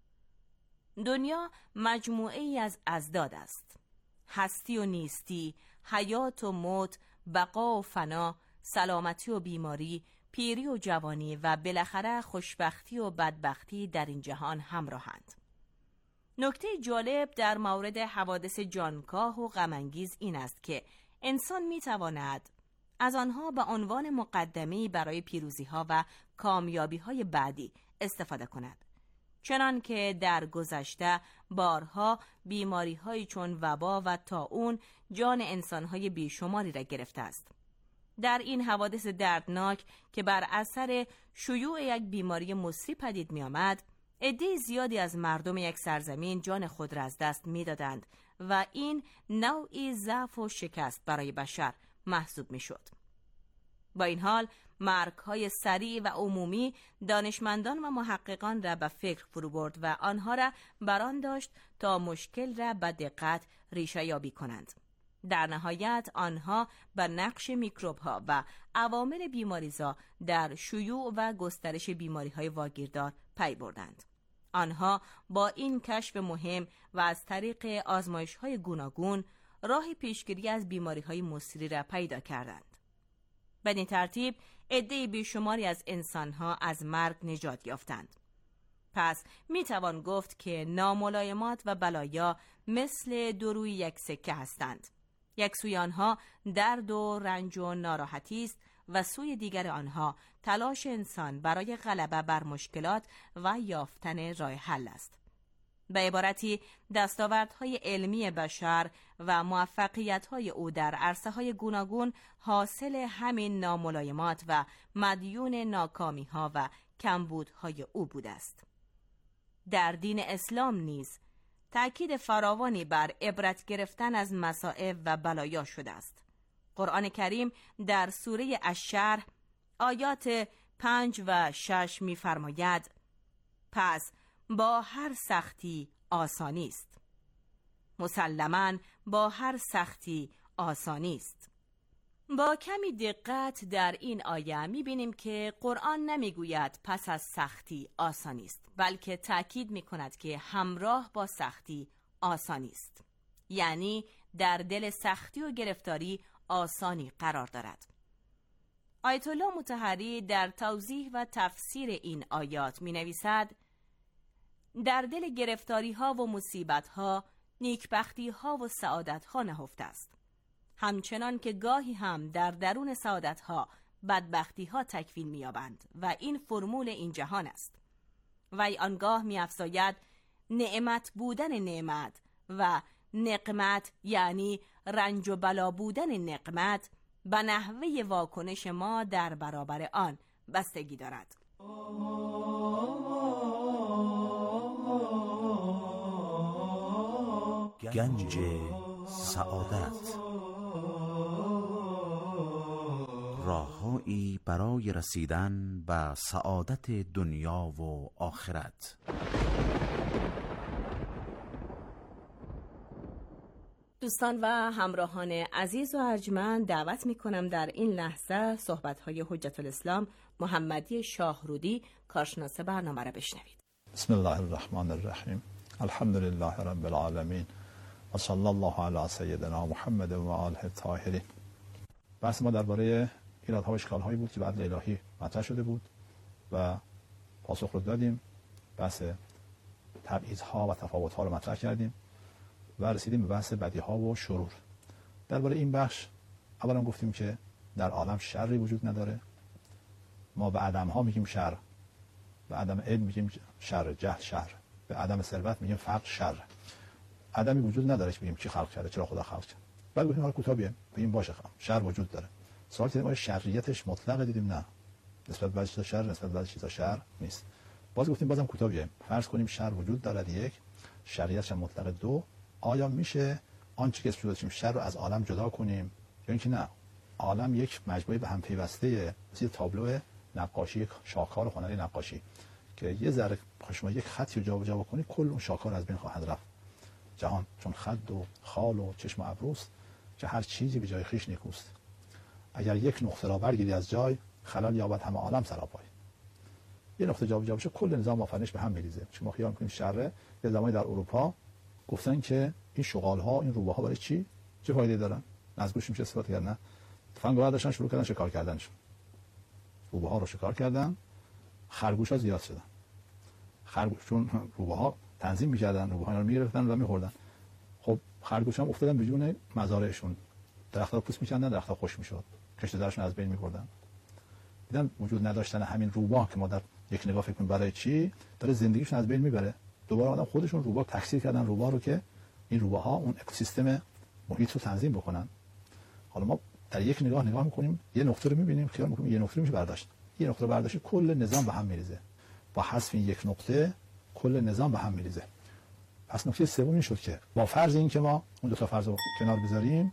دنیا مجموعه‌ای از ازداد است. هستی و نیستی، حیات و موت، بقا و فنا، سلامتی و بیماری، پیری و جوانی و بالاخره خوشبختی و بدبختی در این جهان همراهند. نکته جالب در مورد حوادث جانکاه و غم‌انگیز این است که انسان می‌تواند از آنها به عنوان مقدمه‌ای برای پیروزی‌ها و کامیابی‌های بعدی استفاده کند. چنان که در گذشته بارها بیماری‌هایی چون وبا و طاعون جان انسان‌های بیشماری را گرفته است. در این حوادث دردناک که بر اثر شیوع یک بیماری مصری پدید می آمد، عده زیادی از مردم یک سرزمین جان خود را از دست می دادند و این نوعی ضعف و شکست برای بشر محسوب می شد. با این حال مرگ‌های سریع و عمومی دانشمندان و محققان را به فکر فرو برد و آنها را بران داشت تا مشکل را به دقت ریشه یابی کنند. در نهایت آنها به نقش میکروب‌ها و عوامل بیماریزا در شیوع و گسترش بیماری‌های واگیردار پی بردند. آنها با این کشف مهم و از طریق آزمایش‌های گوناگون راه پیشگیری از بیماری‌های مصری را پیدا کردند. بدین ترتیب عده بیشماری از انسان‌ها از مرگ نجات یافتند. پس میتوان گفت که ناملایمات و بلایا مثل دو روی یک سکه هستند. یک سوی آنها درد و رنج و ناراحتی است و سوی دیگر آنها تلاش انسان برای غلبه بر مشکلات و یافتن راه حل است. به عبارتی دستاوردهای علمی بشر و موفقیت‌های او در عرصه‌های گوناگون حاصل همین ناملایمات و مدیون ناکامی‌ها و کمبودهای او بوده است. در دین اسلام نیز تأکید فراوانی بر عبرت گرفتن از مصائب و بلایا شده است. قرآن کریم در سوره الشرح آیات 5 و 6 می‌فرماید: پس با هر سختی آسانی است. مسلماً با هر سختی آسانی است. با کمی دقت در این آیه می‌بینیم که قرآن نمیگوید پس از سختی آسانی است، بلکه تأکید می‌کند که همراه با سختی آسانی است. یعنی در دل سختی و گرفتاری آسانی قرار دارد. آیت الله مطهری در توضیح و تفسیر این آیات می‌نویسد: در دل گرفتاری‌ها و مصیبت‌ها نیکبختی‌ها و سعادت‌ها نهفته است، همچنان که گاهی هم در درون سعادت‌ها بدبختی‌ها تکوین می‌یابند و این فرمول این جهان است. وی آنگاه می‌افزاید: نعمت بودن نعمت و نقمت، یعنی رنج و بلا بودن نقمت، به نحوه واکنش ما در برابر آن بستگی دارد. گنج سعادت، راههایی برای رسیدن به سعادت دنیا و آخرت. دوستان و همراهان عزیز و ارجمند، دعوت می‌کنم در این لحظه صحبت‌های حجت الاسلام محمدی شاهرودی، کارشناس برنامه را بشنوید. بسم الله الرحمن الرحیم. الحمد لله رب العالمین و صلی الله علی سیدنا محمد و آله الطاهرین. بحث ما درباره ایرادها و اشکال‌هایی بود که بعد الهی مطرح شده بود و پاسخ رو دادیم. بحث تبعیض‌ها و تفاوت‌ها رو مطرح کردیم و رسیدیم به بحث بدیها و شرور. درباره این بخش اولا گفتیم که در عالم شری وجود نداره. ما به عدم‌ها میگیم شر، به عدم علم میگیم شر، جهل شر، به عدم ثروت میگیم فقر شر. عدمی وجود نداره که بگیم کی خلق کرده، چرا خدا خلق کرد. بعد گفتیم حالا کوتاه بیایم بگیم باشه شر وجود داره. سوال کردیم آیا شریعتش مطلقه؟ دیدیم نه، نسبت به چیزا شر، نسبت به چیزا شر نیست. باز گفتیم بازم کوتاه بیایم، فرض کنیم شر وجود داره، یک، شریعتش مطلقه، دو، آیا میشه آنچه که اسمش گذاشتیم شر رو از عالم جدا کنیم یا اینکه نه عالم یک مجموعه به هم پیوسته مثل تابلو نقاشی، شاهکار هنری نقاشی که یه ذره شما یک خطی رو جابجا بکنید کل اون شاهکار از بین خواهد رفت. جهان چون خد و خال و چشم و ابروست که هر چیزی به جای خویش نیکوست. اگر یک نقطه را برگیری از جای، خلل یابد همه عالم سراپای. یه نقطه جابجا بشه کل نظام آفرینش به هم میریزه. شما خیال می‌کنید شر یه زمانی در اروپا گفتن که این شغال‌ها، این روباها برای چی؟ چه فایده دارن؟ از گوش میشه استفاده کردن. فنگ‌ها داشتن شروع کردن شکار کردنشون. روباها رو شکار کردن، خرگوش‌ها زیاد شدن. خرگوشون روباها تنظیم می‌کردن، روباها رو می‌گرفتن و می‌خوردن. خب خرگوش‌ها افتادن به جون مزارعشون. درخت‌ها رو پوست می‌کندن، درخت‌ها خشک می‌شد. کشت‌زارشون از بین می‌بردن. دیدن وجود نداشتن همین روباه که ما در یک نگاه فکر کنیم برای چی داره زندگیشون از بین می‌بره. دوباره آدم خودشون روباه تکثیر کردن روباه رو که این روباها اون اکوسیستم محیط رو تنظیم بکنن. حالا ما در یک نگاه می‌کنیم، یه نقطه رو می‌بینیم، خیال می‌کنیم یه نقطه میشه برداشت. یه نقطه برداشت کل نظام به هم میریزه. با حذف این یک نقطه کل نظام به هم میریزه. پس نکته سوم این شد که با فرض این که ما اون دو تا فرض رو کنار بذاریم،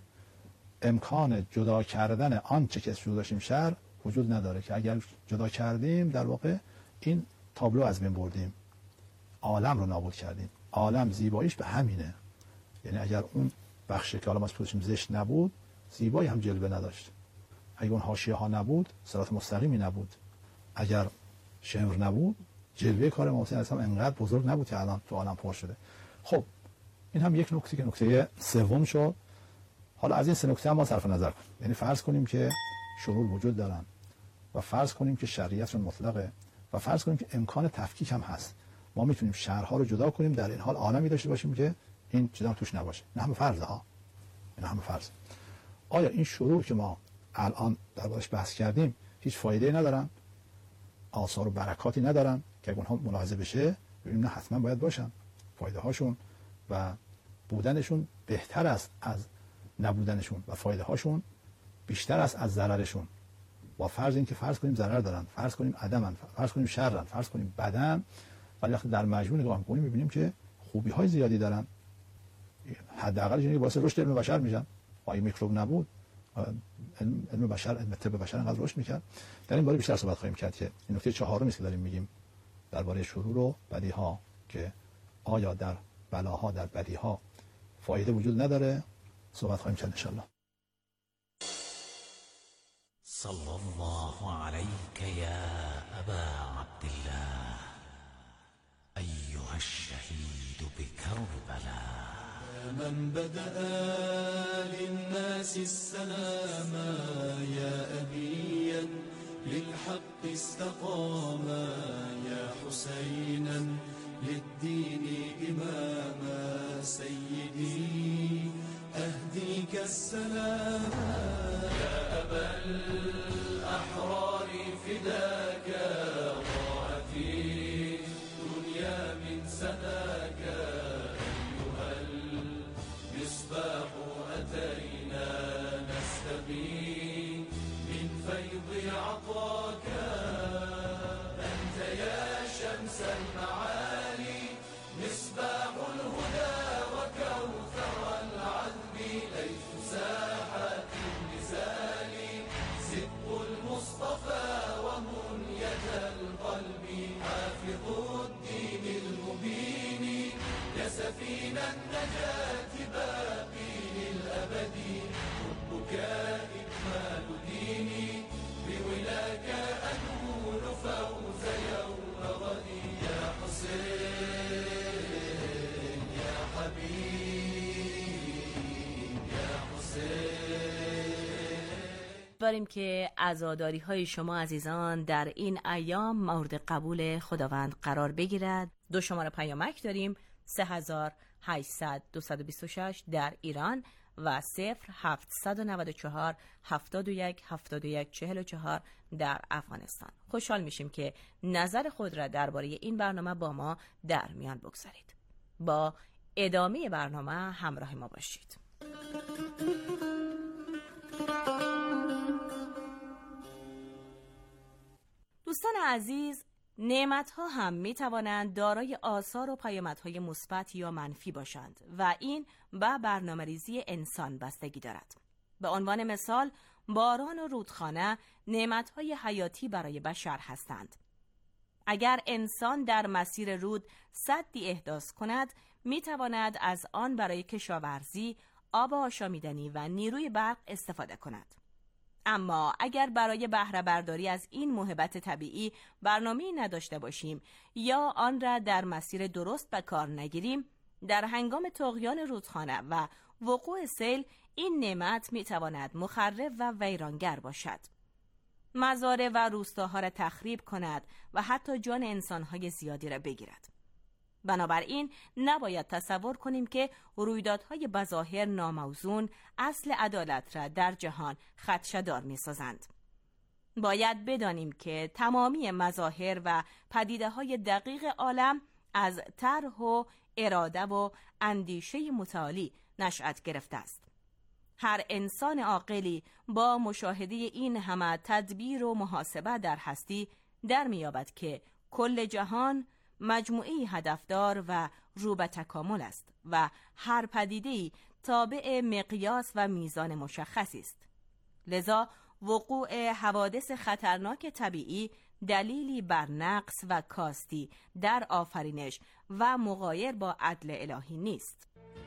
امکان جدا کردن آنچه که اسمش داشتیم شر وجود نداره که اگر جدا کردیم در واقع این تابلو از بین بردیم، عالم رو نابود کردیم. عالم زیباییش به همینه. یعنی اگر اون بخشی که حالا ما اسمش زشت نبود، زیبایی هم جلوه نداشت. اگر اون حاشیه ها نبود، صراط مستقیمی نبود. اگر شمر نبود، جلوه کار ما اصلا انقدر بزرگ نبود که الان تو عالم پر شده. خب این هم یک نکته که نکته سوم شد. حالا از این سه نکته هم ما صرف نظر کنیم. یعنی فرض کنیم که شرور وجود دارن و فرض کنیم که شریعتشون مطلقه و فرض کنیم که امکان تفکیک هم هست. ما میتونیم شرها رو جدا کنیم، در این حال عالمی داشته باشیم که این چیزا توش نباشه. نه همه فرضه ها. این همه فرض. آیا این شرور که ما الان دربارش بحث کردیم هیچ فایده ندارن؟ آثار و برکاتی ندارن که اونها ملاحظه بشه؟ ببینیم نه حتما باید باشن. فایده هاشون و بودنشون بهتر است از نبودنشون و فایده هاشون بیشتر است از ضررشون. با فرض این که فرض کنیم ضرر دارن، فرض کنیم عدمن، فرض کنیم شرن، فرض کنیم بدن، ولی وقتی در مجموع نگاه می‌کنیم می‌بینیم که خوبی های زیادی دارن. حداقل اینکه باعث رشد علم بشر میشن. اگه میکروب نبود، علم بشر، علم طب بشر انقدر رشد می‌کرد. در این باره بیشتر صحبت خواهیم کرد که این نکته چهارمی است که داریم میگیم درباره شرور و بدیها، که آیا در بلاها، در بدیها فایده وجود نداره، صحبت خواهیم کرد ان شاء الله. صلی الله علیک یا ابا عبدالله ایها الشهید بکربلا من بدأ للناس السلاما يا أبيا للحق استقاما يا حسينا للدين إماما سيدي أهديك السلام يا أبا الأحرار فداك ضاع في دنيا من سناك أيها المصباح أتينا نستبين من فيض عطاك أنت يا شمس المعالي مصباح الهدى وكوثر العذب ليث ساحات النزال صدق المصطفى ومنية القلب حافظ الدين المبين يا سفينة النجاة باقي للأبد حبك إكمال ديني بولاك أنول فوز يوم غدي يا حسين يا حبيب يا حسين. داریم که عزاداری های شما عزیزان در این ایام مورد قبول خداوند قرار بگیرد. 2 شماره پیامک داریم: 3800 226 در ایران و 0794 71 71 44 در افغانستان. خوشحال میشیم که نظر خود را درباره این برنامه با ما در میان بگذارید. با ادامه برنامه همراه ما باشید. دوستان عزیز، نعمت‌ها هم می‌توانند دارای آثار و پیامدهای مثبت یا منفی باشند و این به برنامه‌ریزی انسان بستگی دارد. به عنوان مثال، باران و رودخانه نعمت‌های حیاتی برای بشر هستند. اگر انسان در مسیر رود سدی احداث کند، می‌تواند از آن برای کشاورزی، آب آشامیدنی و نیروی برق استفاده کند. اما اگر برای بهره برداری از این موهبت طبیعی برنامه‌ای نداشته باشیم یا آن را در مسیر درست به کار نگیریم، در هنگام طغیان رودخانه و وقوع سیل این نعمت می‌تواند مخرب و ویرانگر باشد. مزارع و روستاها را تخریب کند و حتی جان انسان‌های زیادی را بگیرد. بنابراین نباید تصور کنیم که رویدادهای بظاهر ناموزون اصل عدالت را در جهان خدشه‌دار می‌سازند. باید بدانیم که تمامی مظاهر و پدیده‌های دقیق عالم از طرح و اراده و اندیشه متعالی نشأت گرفته است. هر انسان عاقلی با مشاهده این همه تدبیر و محاسبه در هستی در می‌یابد که کل جهان مجموعی هدفدار و رو به تکامل است و هر پدیده‌ای تابع مقیاس و میزان مشخصی است. لذا وقوع حوادث خطرناک طبیعی دلیلی بر نقص و کاستی در آفرینش و مغایر با عدل الهی نیست.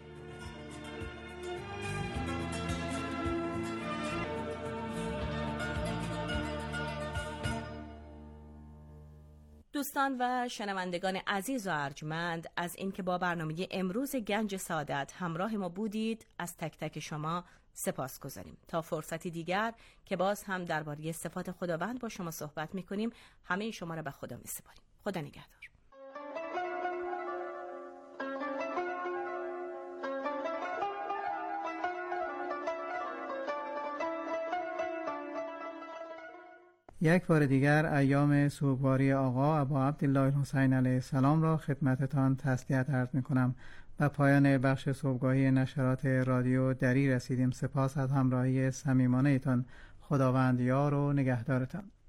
دوستان و شنوندگان عزیز و ارجمند، از اینکه با برنامه امروز گنج سعادت همراه ما بودید از تک تک شما سپاسگزاریم. تا فرصتی دیگر که باز هم درباره صفات خداوند با شما صحبت می‌کنیم، همه شما را به خدا می‌سپاریم. خدا نگهدار. یک بار دیگر ایام سوگواری آقا ابا عبدالله الحسین علیه السلام را خدمتتان تسلیت عرض می‌کنم. و پایان بخش صبحگاهی نشرات رادیو دری رسیدیم. سپاس از همراهی صمیمانه تان. خداوند یار و نگهدارتان.